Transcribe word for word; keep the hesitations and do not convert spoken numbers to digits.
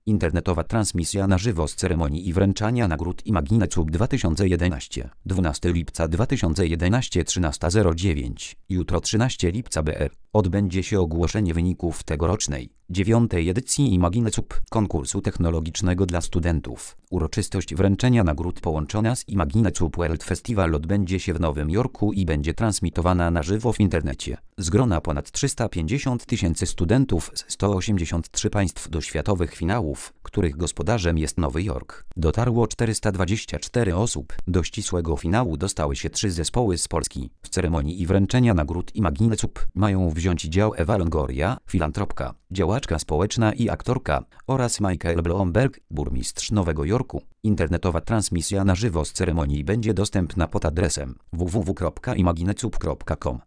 Internetowa transmisja na żywo z ceremonii i wręczania nagród Imaginecub dwa tysiące jedenaście. dwunastego lipca dwa tysiące jedenaście trzynasta zero dziewięć. Jutro trzynastego lipca B R. Odbędzie się ogłoszenie wyników tegorocznej, dziewiątej edycji Imaginecub, konkursu technologicznego dla studentów. Uroczystość wręczenia nagród połączona z Imaginecub World Festival odbędzie się w Nowym Jorku i będzie transmitowana na żywo w internecie. Z grona ponad trzysta pięćdziesiąt tysięcy studentów z stu osiemdziesięciu trzech państw do światowych finałów, których gospodarzem jest Nowy Jork, dotarło czterysta dwadzieścia cztery osób. Do ścisłego finału dostały się trzy zespoły z Polski. W ceremonii i wręczenia nagród Imaginecub mają wziąć udział Ewa Longoria, filantropka, działaczka społeczna i aktorka, oraz Michael Bloomberg, burmistrz Nowego Jorku. Internetowa transmisja na żywo z ceremonii będzie dostępna pod adresem w w w kropka imaginecub kropka com.